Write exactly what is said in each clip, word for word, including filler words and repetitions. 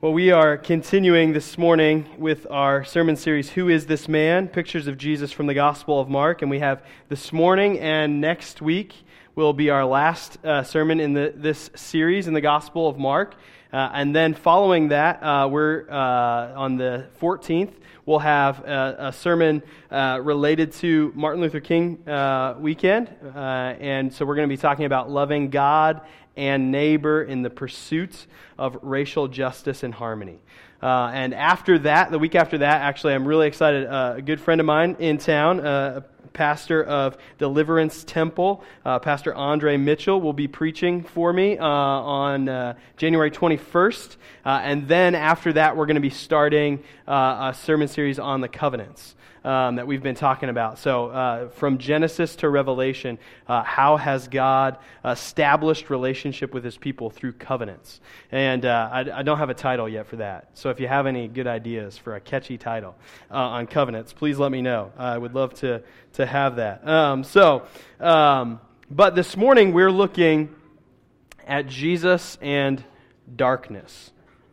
Well, we are continuing this morning with our sermon series, Who is This Man? Pictures of Jesus from the Gospel of Mark. And we have this morning and next week will be our last uh, sermon in the, this series in the Gospel of Mark. Uh, and then following that, uh, we're uh, on the fourteenth, we'll have a, a sermon uh, related to Martin Luther King uh, weekend. Uh, and so we're going to be talking about loving God and neighbor in the pursuit of racial justice and harmony. Uh, and after that, the week after that, actually, I'm really excited. Uh, a good friend of mine in town, uh, a pastor of Deliverance Temple, uh, Pastor Andre Mitchell, will be preaching for me uh, on uh, January twenty-first. Uh, and then after that, we're going to be starting uh, a sermon series on the covenants Um, that we've been talking about. So uh, from Genesis to Revelation, uh, how has God established relationship with His people through covenants? And uh, I, I don't have a title yet for that. So if you have any good ideas for a catchy title uh, on covenants, please let me know. I would love to to have that. Um, so, um, but this morning we're looking at Jesus and darkness.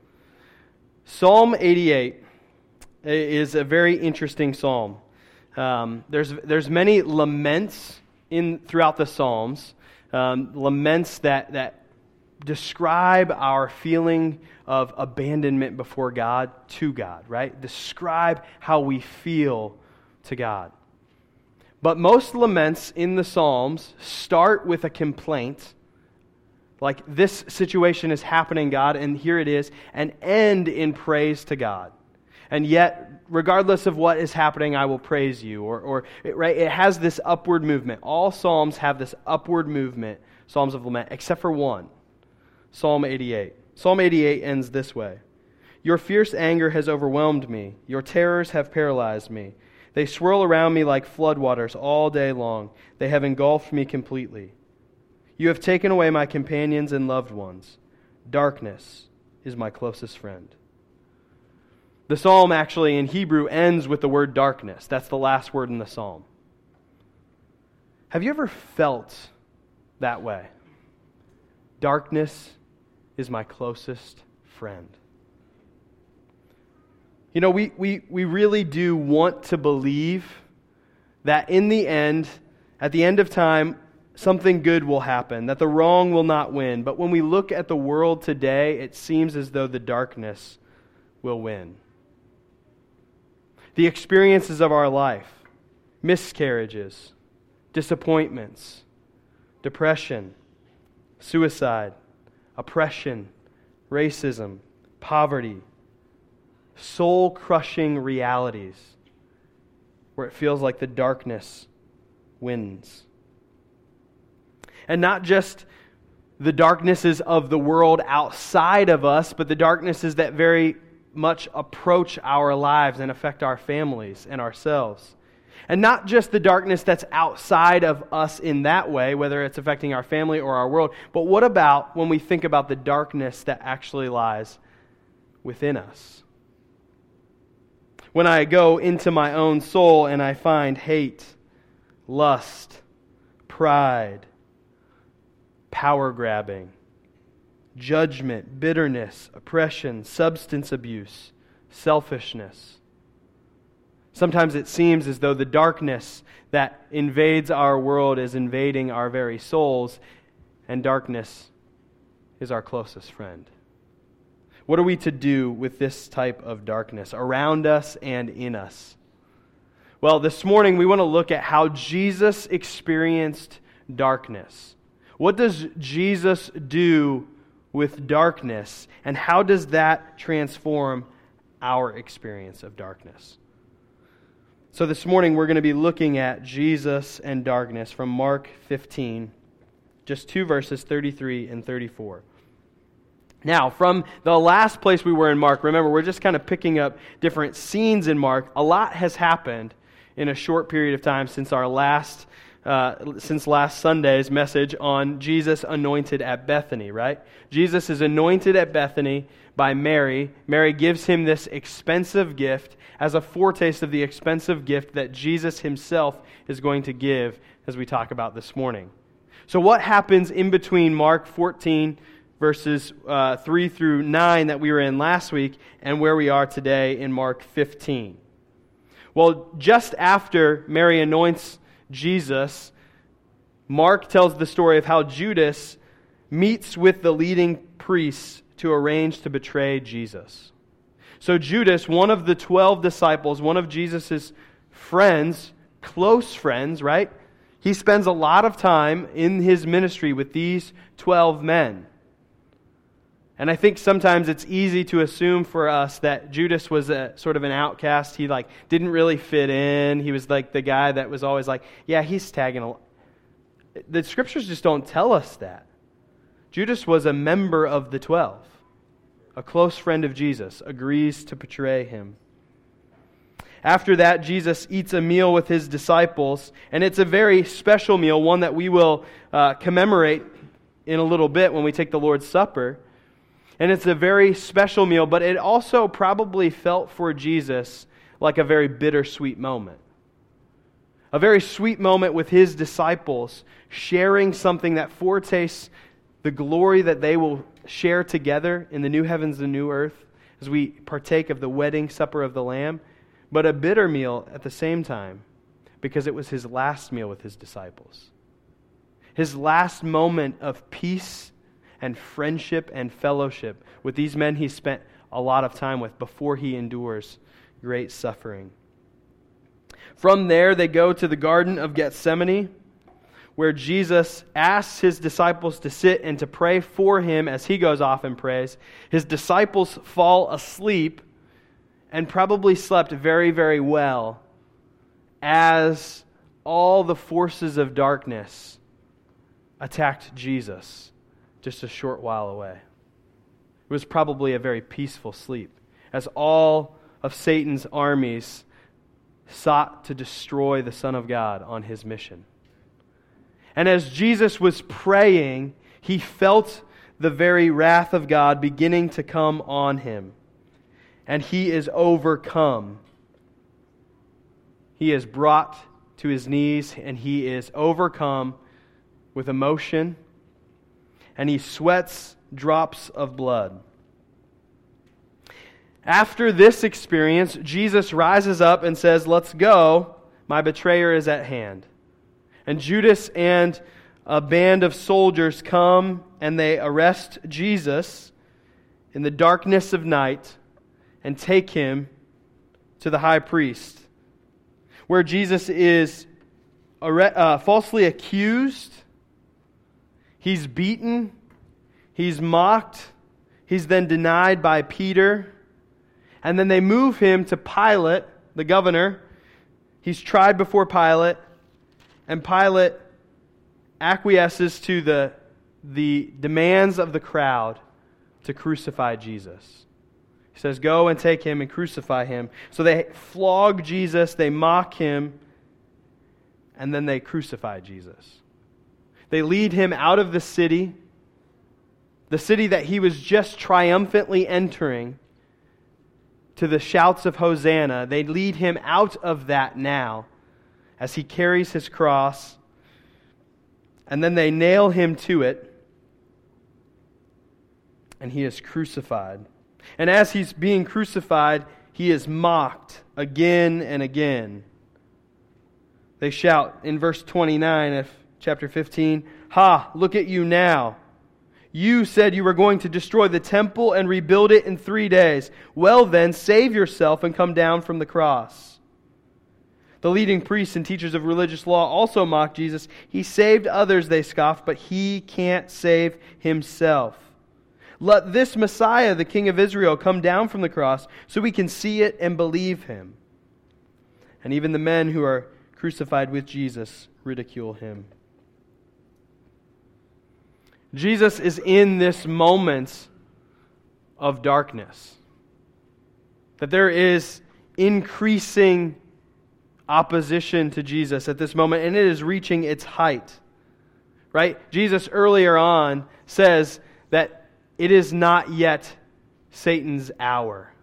Psalm eighty-eight is a very interesting psalm. Um, there's there's many laments in throughout the Psalms, um, laments that that describe our feeling of abandonment before God to God, right? Describe how we feel to God. But most laments in the Psalms start with a complaint, like this situation is happening, God, and here it is, and end in praise to God. And yet, regardless of what is happening, I will praise you. Or, or right, it has this upward movement. All Psalms have this upward movement, Psalms of lament, except for one, Psalm eighty-eight. Psalm eighty-eight ends this way. Your fierce anger has overwhelmed me. Your terrors have paralyzed me. They swirl around me like floodwaters all day long. They have engulfed me completely. You have taken away my companions and loved ones. Darkness is my closest friend. The psalm actually in Hebrew ends with the word darkness. That's the last word in the psalm. Have you ever felt that way? Darkness is my closest friend. You know, we, we, we really do want to believe that in the end, at the end of time, something good will happen, that the wrong will not win. But when we look at the world today, it seems as though the darkness will win. The experiences of our life, miscarriages, disappointments, depression, suicide, oppression, racism, poverty, soul-crushing realities where it feels like the darkness wins. And not just the darknesses of the world outside of us, but the darknesses that very much approach our lives and affect our families and ourselves. And not just the darkness that's outside of us in that way, whether it's affecting our family or our world, but what about when we think about the darkness that actually lies within us? When I go into my own soul and I find hate, lust, pride, power-grabbing, judgment, bitterness, oppression, substance abuse, selfishness. Sometimes it seems as though the darkness that invades our world is invading our very souls, and darkness is our closest friend. What are we to do with this type of darkness around us and in us? Well, this morning we want to look at how Jesus experienced darkness. What does Jesus do with darkness, and how does that transform our experience of darkness? So this morning we're going to be looking at Jesus and darkness from Mark fifteen, just two verses, thirty-three and thirty-four. Now, from the last place we were in Mark, remember we're just kind of picking up different scenes in Mark. A lot has happened in a short period of time since our last Uh, since last Sunday's message on Jesus anointed at Bethany, right? Jesus is anointed at Bethany by Mary. Mary gives him this expensive gift as a foretaste of the expensive gift that Jesus himself is going to give as we talk about this morning. So what happens in between Mark fourteen verses uh, three through nine that we were in last week, and where we are today in Mark fifteen. Well, just after Mary anoints Jesus, Mark tells the story of how Judas meets with the leading priests to arrange to betray Jesus. So Judas, one of the twelve disciples, one of Jesus' friends, close friends, right? He spends a lot of time in his ministry with these twelve men. And I think sometimes it's easy to assume for us that Judas was a sort of an outcast. He like didn't really fit in. He was like the guy that was always like, yeah, he's tagging along. The Scriptures just don't tell us that. Judas was a member of the twelve. A close friend of Jesus, agrees to betray him. After that, Jesus eats a meal with his disciples, and it's a very special meal, one that we will uh, commemorate in a little bit when we take the Lord's Supper. And it's a very special meal, but it also probably felt for Jesus like a very bittersweet moment. A very sweet moment with his disciples, sharing something that foretastes the glory that they will share together in the new heavens and new earth as we partake of the wedding supper of the Lamb, but a bitter meal at the same time because it was his last meal with his disciples. His last moment of peace and friendship and fellowship with these men he spent a lot of time with before he endures great suffering. From there, they go to the Garden of Gethsemane, where Jesus asks his disciples to sit and to pray for him as he goes off and prays. His disciples fall asleep and probably slept very, very well as all the forces of darkness attacked Jesus just a short while away. It was probably a very peaceful sleep as all of Satan's armies sought to destroy the Son of God on his mission. And as Jesus was praying, he felt the very wrath of God beginning to come on him. And he is overcome. He is brought to his knees and he is overcome with emotion. And he sweats drops of blood. After this experience, Jesus rises up and says, "Let's go. My betrayer is at hand." And Judas and a band of soldiers come and they arrest Jesus in the darkness of night and take him to the high priest, where Jesus is uh, falsely accused. He's beaten. He's mocked. He's then denied by Peter. And then they move him to Pilate, the governor. He's tried before Pilate. And Pilate acquiesces to the, the demands of the crowd to crucify Jesus. He says, "Go and take him and crucify him." So they flog Jesus, they mock him, and then they crucify Jesus. They lead him out of the city, the city that he was just triumphantly entering, to the shouts of Hosanna. They lead him out of that now as he carries his cross, and then they nail him to it, and he is crucified. And as he's being crucified, he is mocked again and again. They shout in verse twenty-nine of chapter fifteen, "Ha, look at you now. You said you were going to destroy the temple and rebuild it in three days. Well then, save yourself and come down from the cross." The leading priests and teachers of religious law also mocked Jesus. "He saved others," they scoffed, "but he can't save himself. Let this Messiah, the King of Israel, come down from the cross so we can see it and believe him." And even the men who are crucified with Jesus ridicule him. Jesus is in this moment of darkness. That there is increasing opposition to Jesus at this moment, and it is reaching its height. Right? Jesus earlier on says that it is not yet Satan's hour.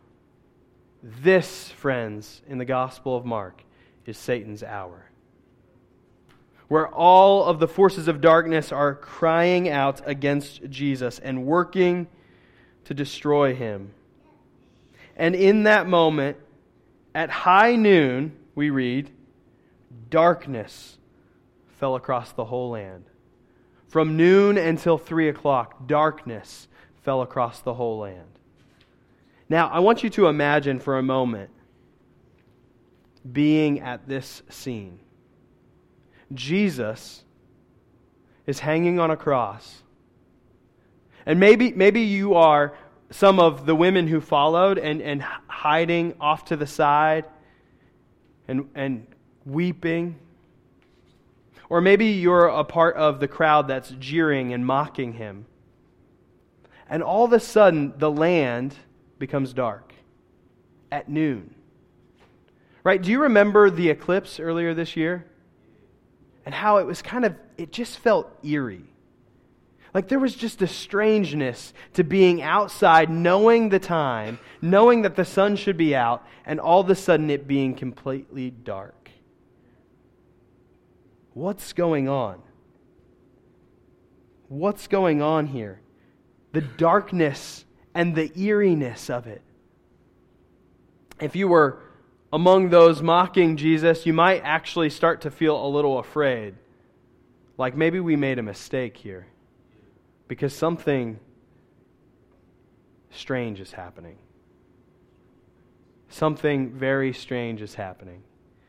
This, friends, in the Gospel of Mark, is Satan's hour. where all of the forces of darkness are crying out against Jesus and working to destroy him. And in that moment, at high noon, we read, darkness fell across the whole land. From noon until three o'clock, darkness fell across the whole land. Now, I want you to imagine for a moment being at this scene. Jesus is hanging on a cross. And maybe, maybe you are some of the women who followed and, and hiding off to the side and, and weeping. Or maybe you're a part of the crowd that's jeering and mocking him. And all of a sudden, the land becomes dark at noon. Right? Do you remember the eclipse earlier this year? And how it was kind of, it just felt eerie. Like there was just a strangeness to being outside, knowing the time, knowing that the sun should be out, and all of a sudden it being completely dark. What's going on? What's going on here? The darkness and the eeriness of it. If you were among those mocking Jesus, you might actually start to feel a little afraid. Like maybe we made a mistake here. Because something strange is happening. Something very strange is happening.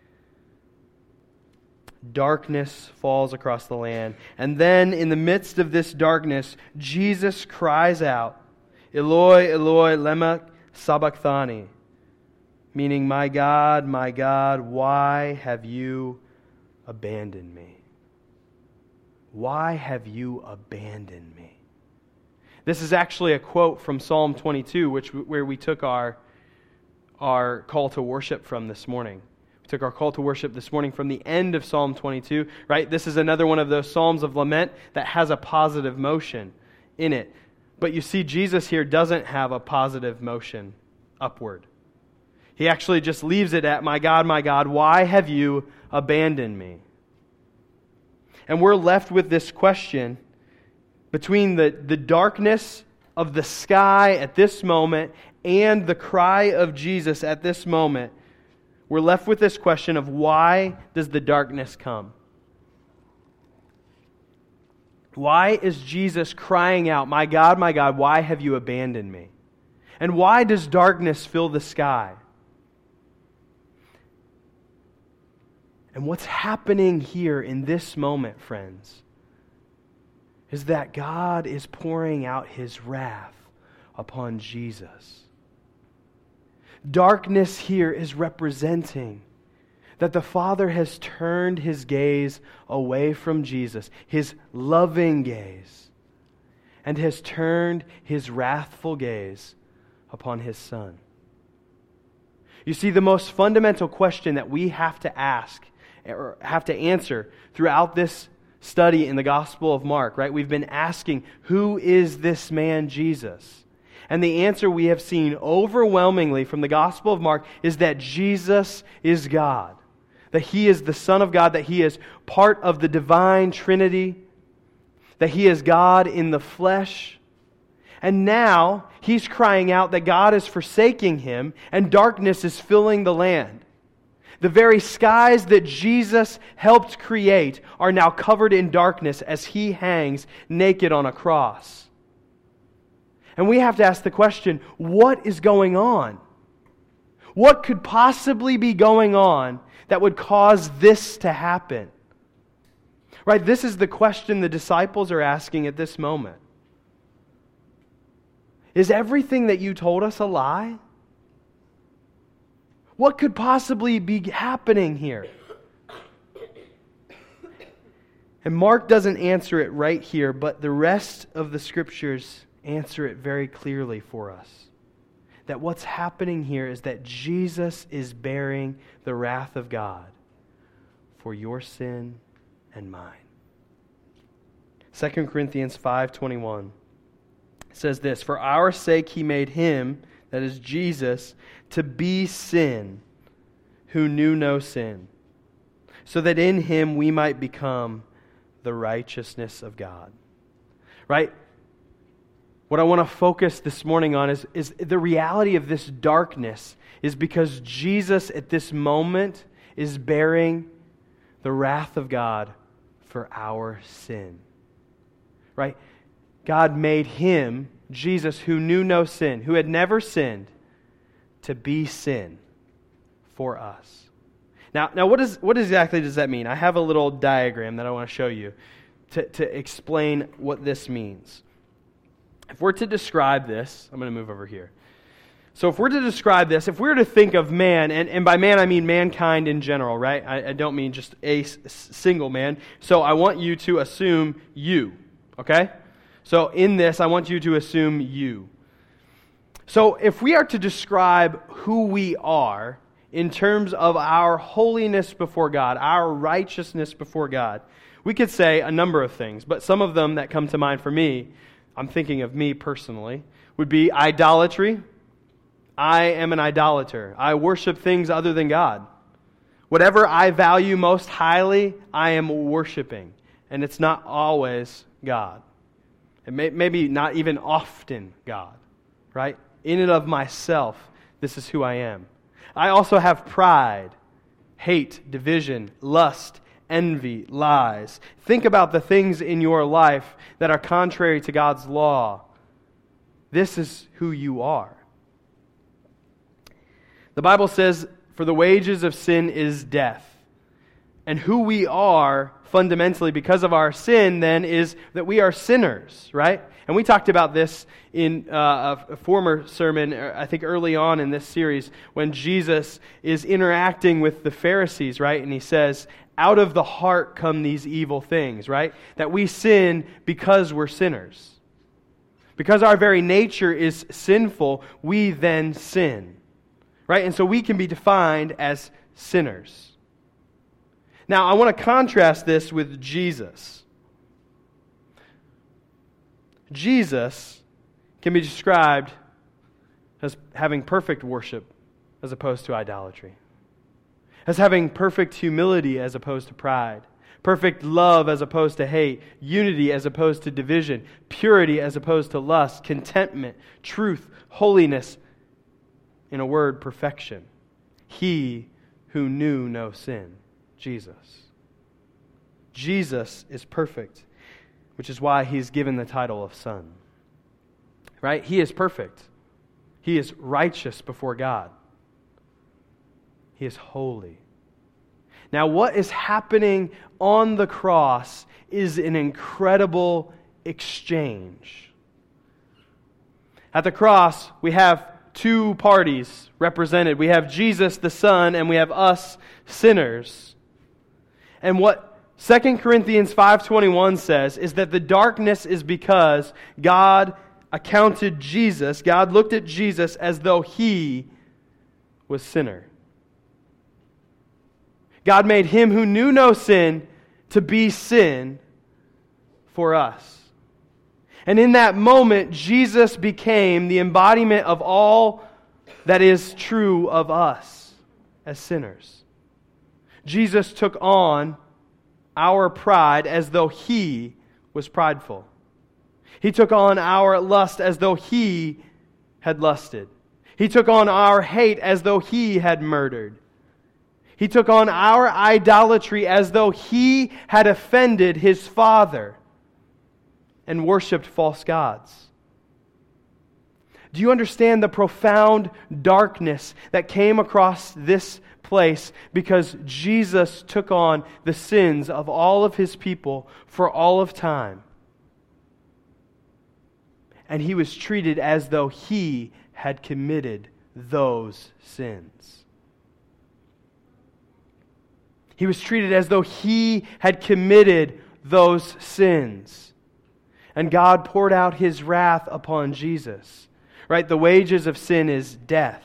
Darkness falls across the land. And then in the midst of this darkness, Jesus cries out, Eloi, Eloi, lema sabachthani. Meaning, my God, my God, why have you abandoned me? Why have you abandoned me? This is actually a quote from Psalm twenty-two, which where we took our, our call to worship from this morning. We took our call to worship this morning from the end of Psalm twenty-two, right? This is another one of those psalms of lament that has a positive motion in it. But you see, Jesus here doesn't have a positive motion upward. He actually just leaves it at, my God, my God, why have you abandoned me? And we're left with this question between the, the darkness of the sky at this moment and the cry of Jesus at this moment. We're left with this question of why does the darkness come? Why is Jesus crying out, my God, my God, why have you abandoned me? And why does darkness fill the sky? And what's happening here in this moment, friends, is that God is pouring out His wrath upon Jesus. Darkness here is representing that the Father has turned His gaze away from Jesus, His loving gaze, and has turned His wrathful gaze upon His Son. You see, the most fundamental question that we have to ask or have to answer throughout this study in the Gospel of Mark, right? We've been asking, who is this man Jesus? And the answer we have seen overwhelmingly from the Gospel of Mark is that Jesus is God. That He is the Son of God, that He is part of the divine Trinity, that He is God in the flesh. And now He's crying out that God is forsaking Him and darkness is filling the land. The very skies that Jesus helped create are now covered in darkness as He hangs naked on a cross. And we have to ask the question, what is going on? What could possibly be going on that would cause this to happen? Right? This is the question the disciples are asking at this moment. Is everything that you told us a lie? What could possibly be happening here? And Mark doesn't answer it right here, but the rest of the Scriptures answer it very clearly for us. That what's happening here is that Jesus is bearing the wrath of God for your sin and mine. Second Corinthians five twenty-one says this, for our sake He made Him, that is Jesus, to be sin, who knew no sin, so that in him we might become the righteousness of God. Right? What I want to focus this morning on is, is the reality of this darkness is because Jesus at this moment is bearing the wrath of God for our sin. Right? God made him, Jesus, who knew no sin, who had never sinned, to be sin for us. Now, now what, is, what exactly does that mean? I have a little diagram that I want to show you to, to explain what this means. If we're to describe this, I'm going to move over here. So if we're to describe this, if we were to think of man, and, and by man I mean mankind in general, right? I, I don't mean just a s- single man. So I want you to assume you, okay? So in this, I want you to assume you. So if we are to describe who we are in terms of our holiness before God, our righteousness before God, we could say a number of things, but some of them that come to mind for me, I'm thinking of me personally, would be idolatry. I am an idolater. I worship things other than God. Whatever I value most highly, I am worshiping. And it's not always God. And may, maybe not even often God. Right? In and of myself, this is who I am. I also have pride, hate, division, lust, envy, lies. Think about the things in your life that are contrary to God's law. This is who you are. The Bible says, for the wages of sin is death. And who we are fundamentally because of our sin then is that we are sinners, right? And we talked about this in uh, a former sermon, I think early on in this series, when Jesus is interacting with the Pharisees, right? And he says, out of the heart come these evil things, right? That we sin because we're sinners. Because our very nature is sinful, we then sin. Right? And so we can be defined as sinners. Now, I want to contrast this with Jesus. Jesus can be described as having perfect worship as opposed to idolatry. As having perfect humility as opposed to pride. Perfect love as opposed to hate. Unity as opposed to division. Purity as opposed to lust. Contentment, truth, holiness. In a word, perfection. He who knew no sin. Jesus. Jesus is perfect, which is why he's given the title of Son. Right? He is perfect. He is righteous before God. He is holy. Now, what is happening on the cross is an incredible exchange. At the cross, we have two parties represented. We have Jesus the Son, and we have us sinners. And what Second Corinthians five twenty-one says is that the darkness is because God accounted Jesus, God looked at Jesus as though he was sinner. God made him who knew no sin to be sin for us. And in that moment, Jesus became the embodiment of all that is true of us as sinners. Jesus took on our pride as though he was prideful. He took on our lust as though he had lusted. He took on our hate as though he had murdered. He took on our idolatry as though he had offended his Father and worshipped false gods. Do you understand the profound darkness that came across this place because Jesus took on the sins of all of his people for all of time? And he was treated as though he had committed those sins. He was treated as though he had committed those sins. And God poured out his wrath upon Jesus. Right? The wages of sin is death.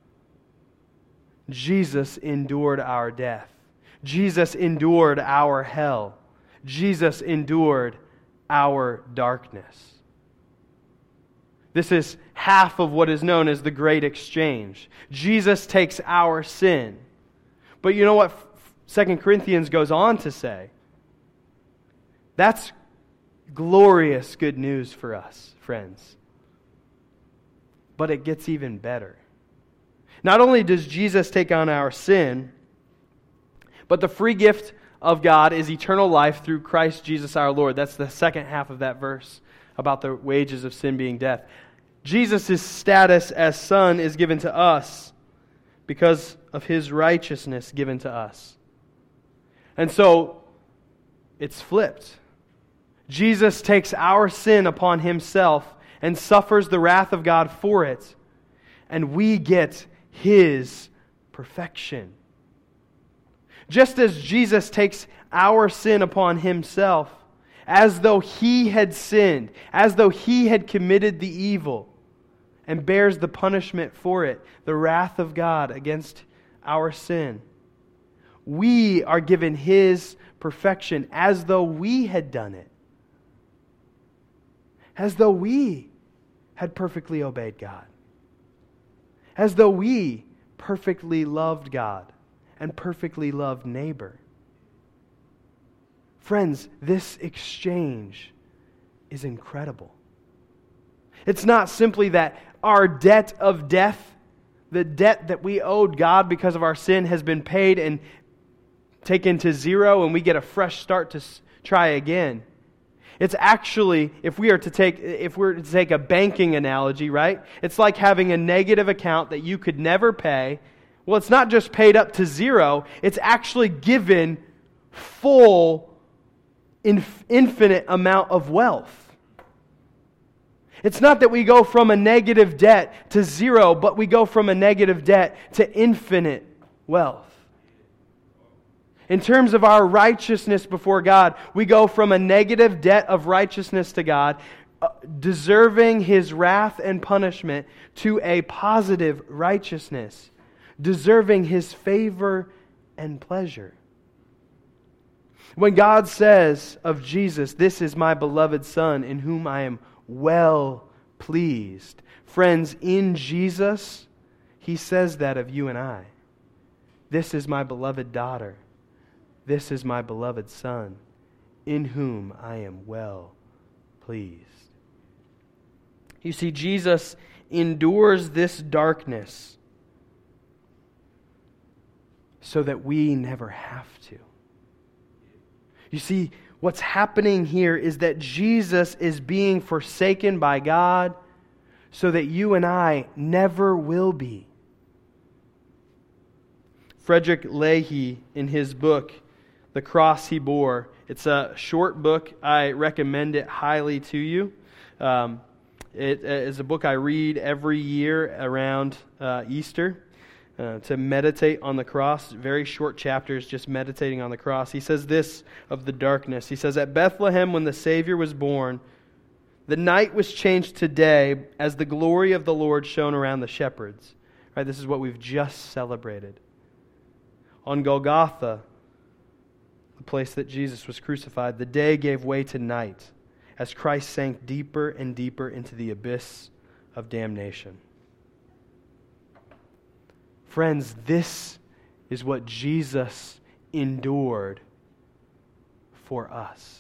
Jesus endured our death. Jesus endured our hell. Jesus endured our darkness. This is half of what is known as the Great Exchange. Jesus takes our sin. But you know what Second Corinthians goes on to say, that's glorious good news for us, friends. But it gets even better. Not only does Jesus take on our sin, but the free gift of God is eternal life through Christ Jesus our Lord. That's the second half of that verse about the wages of sin being death. Jesus' status as Son is given to us because of His righteousness given to us. And so, it's flipped. Jesus takes our sin upon Himself and suffers the wrath of God for it. And we get His perfection. Just as Jesus takes our sin upon Himself, as though He had sinned, as though He had committed the evil, and bears the punishment for it, the wrath of God against our sin, we are given His perfection as though we had done it. As though we had perfectly obeyed God. As though we perfectly loved God and perfectly loved neighbor. Friends, this exchange is incredible. It's not simply that our debt of death, the debt that we owed God because of our sin, has been paid and taken to zero and we get a fresh start to try again. It's actually, if we are to take if we're to take a banking analogy, right? It's like having a negative account that you could never pay. Well, it's not just paid up to zero, it's actually given full, inf- infinite amount of wealth. It's not that we go from a negative debt to zero, but we go from a negative debt to infinite wealth. In terms of our righteousness before God, we go from a negative debt of righteousness to God, uh, deserving His wrath and punishment, to a positive righteousness, deserving His favor and pleasure. When God says of Jesus, "This is my beloved Son, in whom I am well pleased," friends, in Jesus, He says that of you and I. "This is my beloved daughter. This is my beloved Son, in whom I am well pleased." You see, Jesus endures this darkness so that we never have to. You see, what's happening here is that Jesus is being forsaken by God so that you and I never will be. Frederick Leahy, in his book, The Cross He Bore. It's a short book. I recommend it highly to you. Um, it is a book I read every year around uh, Easter uh, to meditate on the cross. Very short chapters just meditating on the cross. He says this of the darkness. He says, "At Bethlehem when the Savior was born, the night was changed to day as the glory of the Lord shone around the shepherds." Right, this is what we've just celebrated. On Golgotha, the place that Jesus was crucified, the day gave way to night as Christ sank deeper and deeper into the abyss of damnation. Friends, this is what Jesus endured for us.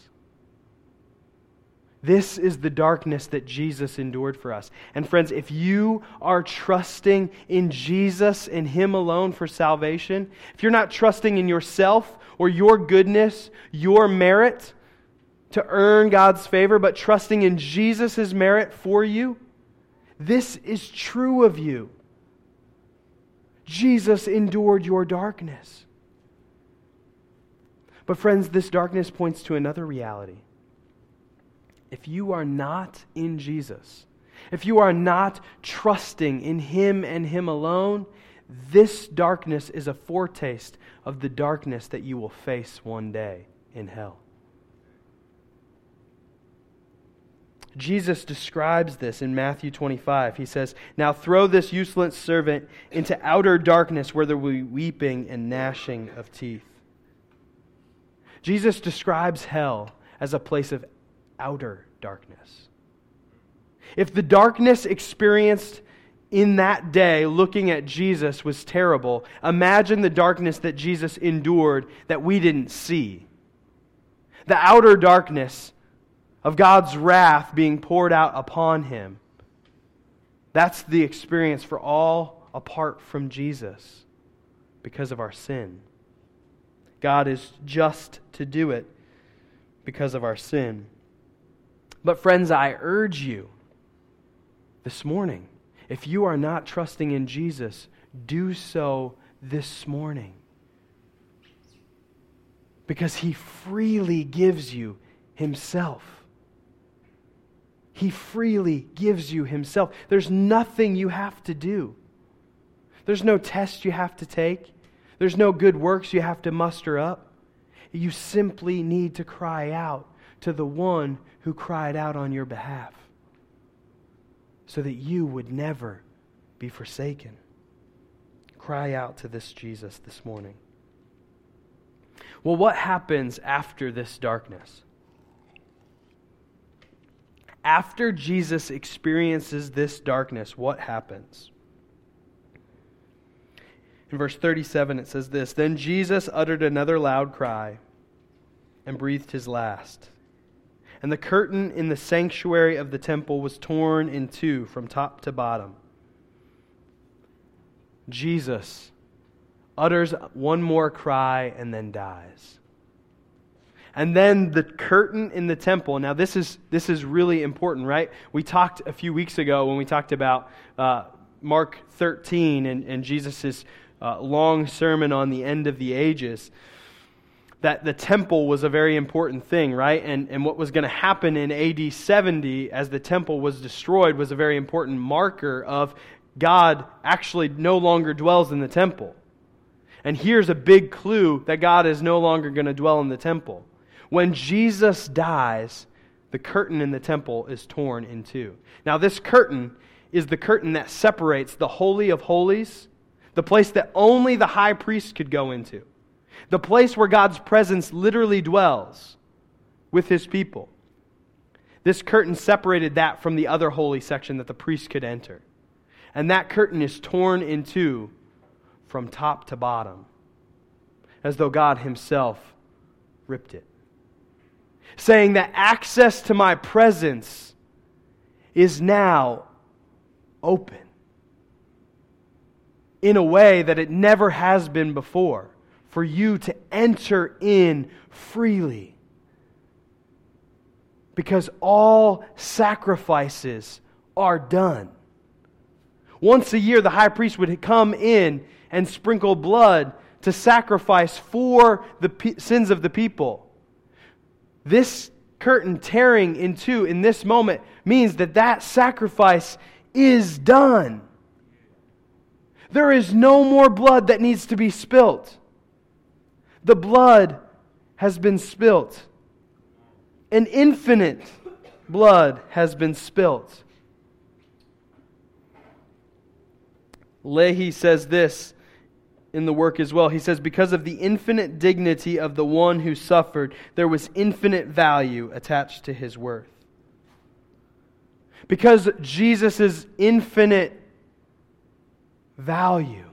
This is the darkness that Jesus endured for us. And friends, if you are trusting in Jesus and Him alone for salvation, if you're not trusting in yourself or your goodness, your merit to earn God's favor, but trusting in Jesus' merit for you, this is true of you. Jesus endured your darkness. But friends, this darkness points to another reality. If you are not in Jesus, if you are not trusting in Him and Him alone, this darkness is a foretaste of the darkness that you will face one day in hell. Jesus describes this in Matthew twenty-five. He says, "Now throw this useless servant into outer darkness where there will be weeping and gnashing of teeth." Jesus describes hell as a place of outer darkness. If the darkness experienced in that day, looking at Jesus was terrible. Imagine the darkness that Jesus endured that we didn't see. The outer darkness of God's wrath being poured out upon Him. That's the experience for all apart from Jesus because of our sin. God is just to do it because of our sin. But friends, I urge you this morning, if you are not trusting in Jesus, do so this morning. Because He freely gives you Himself. He freely gives you Himself. There's nothing you have to do. There's no test you have to take. There's no good works you have to muster up. You simply need to cry out to the one who cried out on your behalf, so that you would never be forsaken. Cry out to this Jesus this morning. Well, what happens after this darkness? After Jesus experiences this darkness, what happens? In verse thirty-seven it says this, "Then Jesus uttered another loud cry and breathed His last. And the curtain in the sanctuary of the temple was torn in two from top to bottom." Jesus utters one more cry and then dies. And then the curtain in the temple. Now this is this is really important, right? We talked a few weeks ago when we talked about uh, Mark thirteen and, and Jesus' uh, long sermon on the end of the ages, that the temple was a very important thing, right? And, and what was going to happen in A D seventy as the temple was destroyed was a very important marker of God actually no longer dwells in the temple. And here's a big clue that God is no longer going to dwell in the temple. When Jesus dies, the curtain in the temple is torn in two. Now this curtain is the curtain that separates the Holy of Holies, the place that only the high priest could go into, the place where God's presence literally dwells with His people. This curtain separated that from the other holy section that the priest could enter. And that curtain is torn in two from top to bottom, as though God Himself ripped it, saying that access to my presence is now open in a way that it never has been before, for you to enter in freely. Because all sacrifices are done. Once a year, the high priest would come in and sprinkle blood to sacrifice for the pe- sins of the people. This curtain tearing in two in this moment means that that sacrifice is done. There is no more blood that needs to be spilt. The blood has been spilt. An infinite blood has been spilt. Leahy says this in the work as well. He says, because of the infinite dignity of the one who suffered, there was infinite value attached to His worth. Because Jesus' infinite value,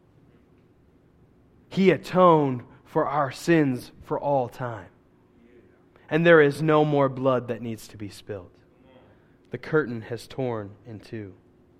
He atoned for our sins for all time. And there is no more blood that needs to be spilled. The curtain has torn in two.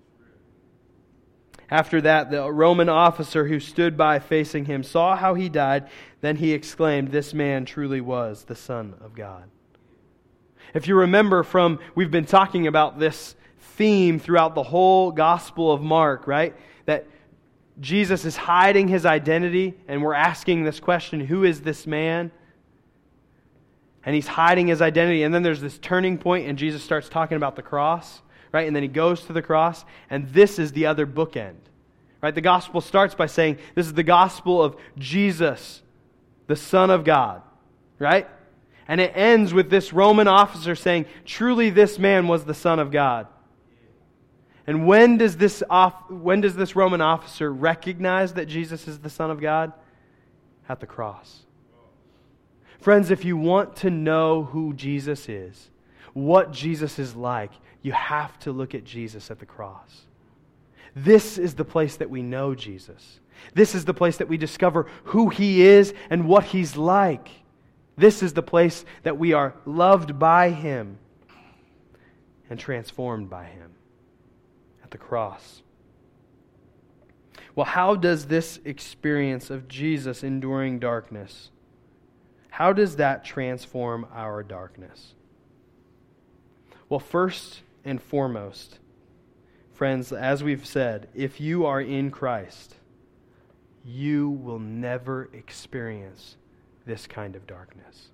After that, the Roman officer who stood by facing Him saw how He died. Then he exclaimed, "This man truly was the Son of God." If you remember from, we've been talking about this theme throughout the whole Gospel of Mark, right? That Jesus is hiding His identity, and we're asking this question, who is this man? And He's hiding His identity, and then there's this turning point, and Jesus starts talking about the cross, right? And then He goes to the cross, and this is the other bookend, right? The Gospel starts by saying, this is the Gospel of Jesus, the Son of God, right? And it ends with this Roman officer saying, truly this man was the Son of God. And when does this off, when does this Roman officer recognize that Jesus is the Son of God? At the cross. Friends, if you want to know who Jesus is, what Jesus is like, you have to look at Jesus at the cross. This is the place that we know Jesus. This is the place that we discover who He is and what He's like. This is the place that we are loved by Him and transformed by Him at the cross. Well, how does this experience of Jesus enduring darkness, how does that transform our darkness? Well, first and foremost, friends, as we've said, if you are in Christ, you will never experience this kind of darkness.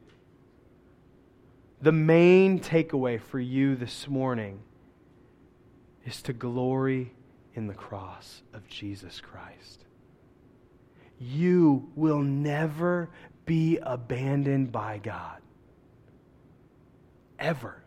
The main takeaway for you this morning is to glory in the cross of Jesus Christ. You will never be abandoned by God. Ever.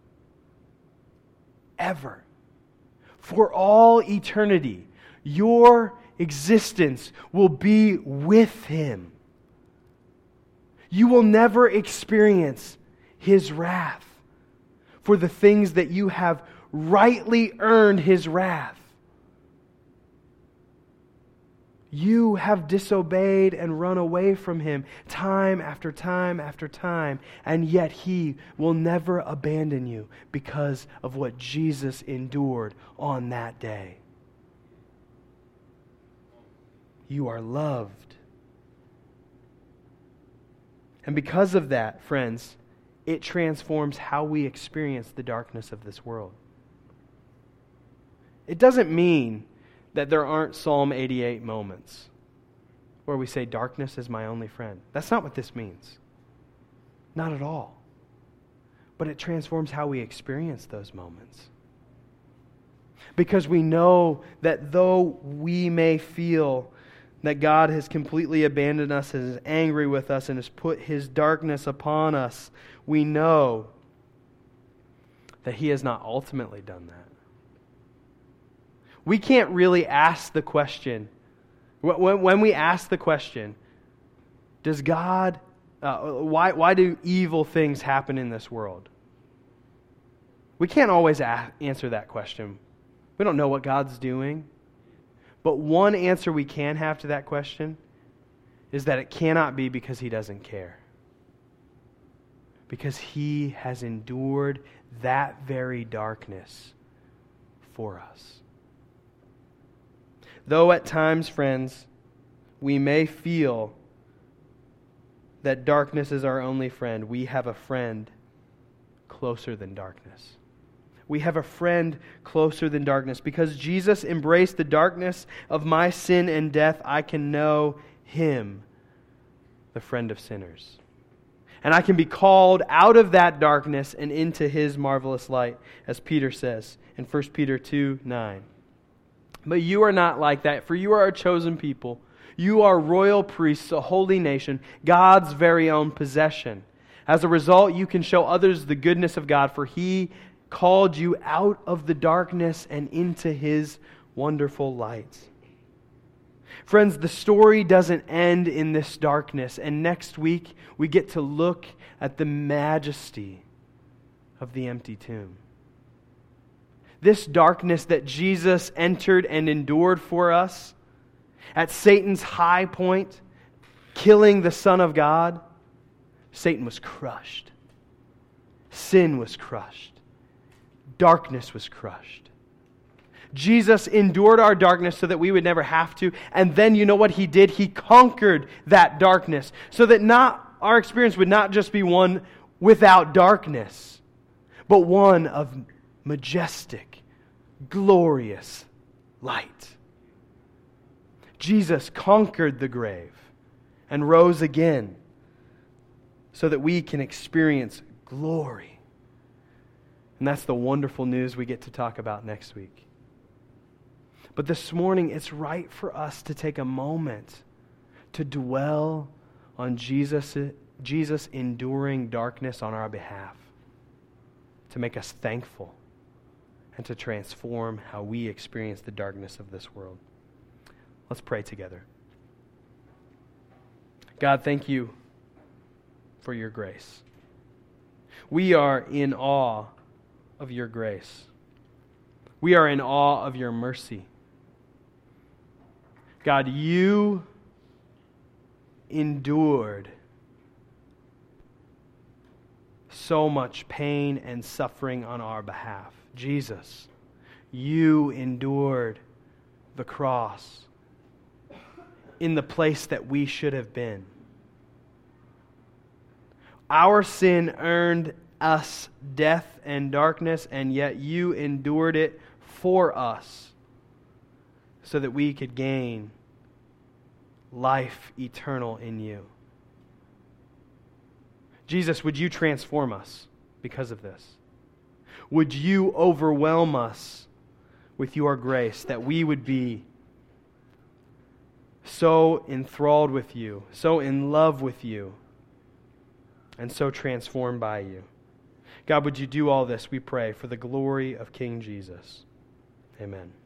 Ever. For all eternity, your existence will be with Him. You will never experience His wrath for the things that you have rightly earned His wrath. You have disobeyed and run away from Him time after time after time, and yet He will never abandon you because of what Jesus endured on that day. You are loved. And because of that, friends, it transforms how we experience the darkness of this world. It doesn't mean that there aren't Psalm eighty-eight moments where we say, darkness is my only friend. That's not what this means. Not at all. But it transforms how we experience those moments. Because we know that though we may feel that God has completely abandoned us and is angry with us and has put His darkness upon us, we know that He has not ultimately done that. We can't really ask the question, when we ask the question, does God, uh, why, why do evil things happen in this world? We can't always a- answer that question. We don't know what God's doing. But one answer we can have to that question is that it cannot be because He doesn't care. Because He has endured that very darkness for us. Though at times, friends, we may feel that darkness is our only friend, we have a friend closer than darkness. We have a friend closer than darkness. Because Jesus embraced the darkness of my sin and death, I can know Him, the friend of sinners. And I can be called out of that darkness and into His marvelous light, as Peter says in First Peter two nine. But you are not like that, for you are a chosen people. You are royal priests, a holy nation, God's very own possession. As a result, you can show others the goodness of God, for He called you out of the darkness and into His wonderful light. Friends, the story doesn't end in this darkness, and next week we get to look at the majesty of the empty tomb. This darkness that Jesus entered and endured for us, at Satan's high point, killing the Son of God, Satan was crushed. Sin was crushed. Darkness was crushed. Jesus endured our darkness so that we would never have to. And then you know what He did? He conquered that darkness so that not our experience would not just be one without darkness, but one of majestic, glorious light. Jesus conquered the grave and rose again so that we can experience glory. And that's the wonderful news we get to talk about next week. But this morning, it's right for us to take a moment to dwell on Jesus, Jesus enduring darkness on our behalf, to make us thankful and to transform how we experience the darkness of this world. Let's pray together. God, thank You for Your grace. We are in awe of Your grace. We are in awe of your mercy. God, you endured so much pain and suffering on our behalf. Jesus, you endured the cross in the place that we should have been. Our sin earned us death and darkness, and yet you endured it for us so that we could gain life eternal in you. Jesus, would you transform us because of this? Would you overwhelm us with your grace that we would be so enthralled with you, so in love with you, and so transformed by you? God, would you do all this, we pray, for the glory of King Jesus. Amen.